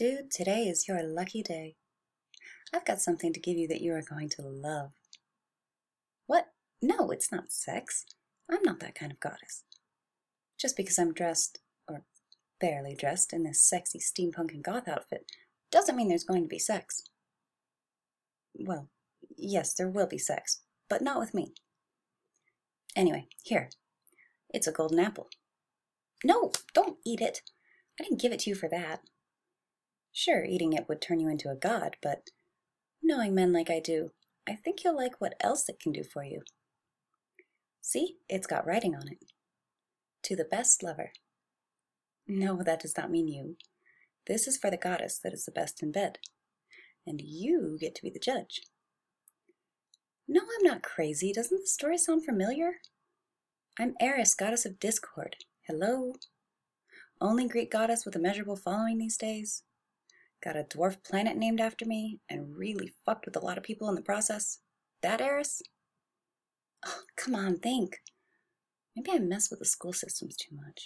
Dude, today is your lucky day. I've got something to give you that you are going to love. What? No, it's not sex. I'm not that kind of goddess. Just because I'm dressed, or barely dressed, in this sexy steampunk and goth outfit, doesn't mean there's going to be sex. Well, yes, there will be sex, but not with me. Anyway, here. It's a golden apple. No, don't eat it. I didn't give it to you for that. Sure, eating it would turn you into a god, but knowing men like I do, I think you'll like what else it can do for you. See, it's got writing on it. To the best lover. No, that does not mean you. This is for the goddess that is the best in bed. And you get to be the judge. No, I'm not crazy. Doesn't the story sound familiar? I'm Eris, goddess of discord. Hello? Only Greek goddess with a measurable following these days. Got a dwarf planet named after me, and really fucked with a lot of people in the process. That Eris? Oh, come on, think. Maybe I mess with the school systems too much.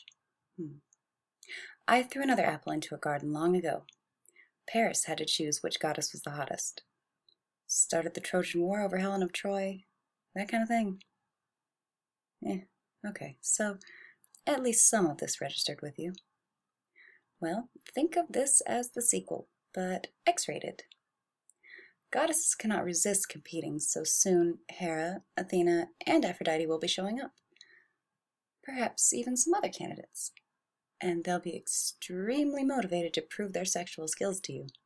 I threw another apple into a garden long ago. Paris had to choose which goddess was the hottest. Started the Trojan War over Helen of Troy. That kind of thing. Okay, so at least some of this registered with you. Well, think of this as the sequel, but X-rated. Goddesses cannot resist competing, so soon Hera, Athena, and Aphrodite will be showing up. Perhaps even some other candidates. And they'll be extremely motivated to prove their sexual skills to you.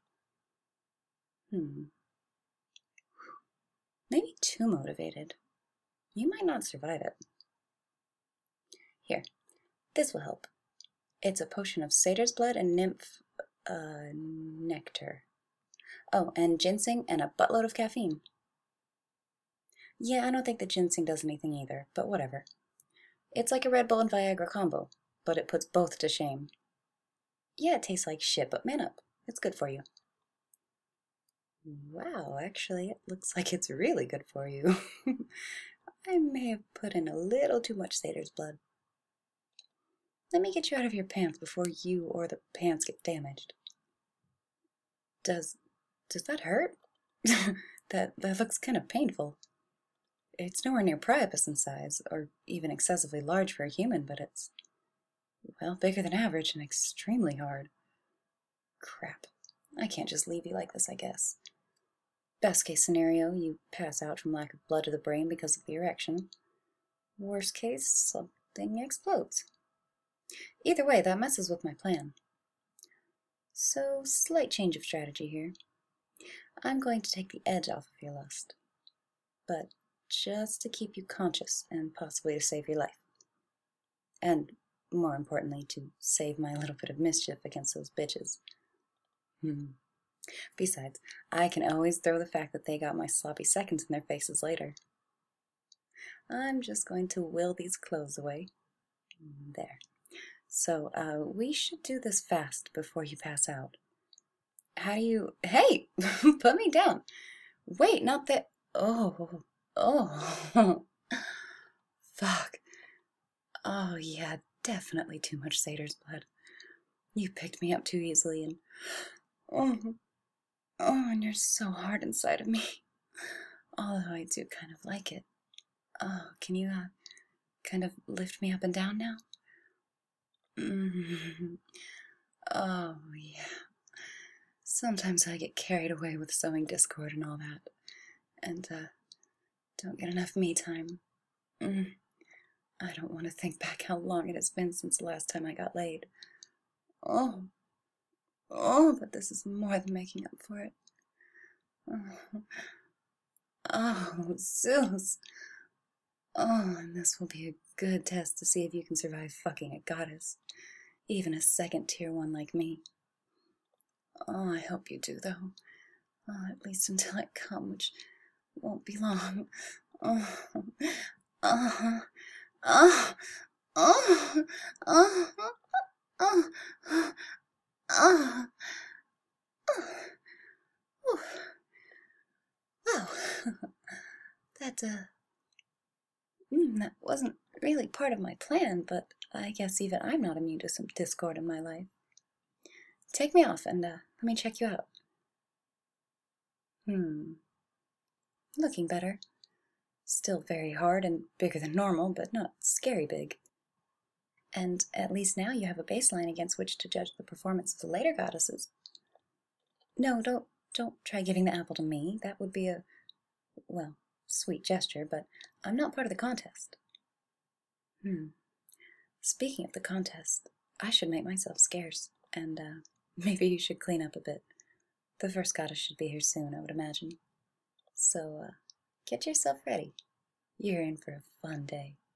Maybe too motivated. You might not survive it. Here, this will help. It's a potion of satyr's blood and nymph nectar. Oh, and ginseng and a buttload of caffeine. Yeah, I don't think the ginseng does anything either, but whatever. It's like a Red Bull and Viagra combo, but it puts both to shame. Yeah, it tastes like shit, but man up. It's good for you. Wow, actually, it looks like it's really good for you. I may have put in a little too much satyr's blood. Let me get you out of your pants before you or the pants get damaged. Does that hurt? That looks kind of painful. It's nowhere near Priapus in size, or even excessively large for a human, but it's, well, bigger than average and extremely hard. Crap. I can't just leave you like this, I guess. Best case scenario, you pass out from lack of blood to the brain because of the erection. Worst case, something explodes. Either way, that messes with my plan. So, slight change of strategy here. I'm going to take the edge off of your lust. But just to keep you conscious and possibly to save your life. And, more importantly, to save my little bit of mischief against those bitches. Besides, I can always throw the fact that they got my sloppy seconds in their faces later. I'm just going to will these clothes away. There. So, we should do this fast before you pass out. How do you... Hey! Put me down! Wait, not that... Oh. Fuck. Oh, yeah, definitely too much satyr's blood. You picked me up too easily, and... and you're so hard inside of me. Although I do kind of like it. Oh, can you, kind of lift me up and down now? Oh, yeah. Sometimes I get carried away with sowing discord and all that. And, don't get enough me time. I don't want to think back how long it has been since the last time I got laid. Oh, but this is more than making up for it. Oh, Zeus. Oh, and this will be a good test to see if you can survive fucking a goddess. Even a second-tier one like me. Oh, I hope you do, though. Oh, at least until I come, which won't be long. Wow. That wasn't really part of my plan, but I guess even I'm not immune to some discord in my life. Take me off and let me check you out. Looking better. Still very hard and bigger than normal, but not scary big. And at least now you have a baseline against which to judge the performance of the later goddesses. No, don't try giving the apple to me. That would be a, well, sweet gesture, but I'm not part of the contest. Speaking of the contest, I should make myself scarce, and maybe you should clean up a bit. The first goddess should be here soon, I would imagine. So, get yourself ready. You're in for a fun day.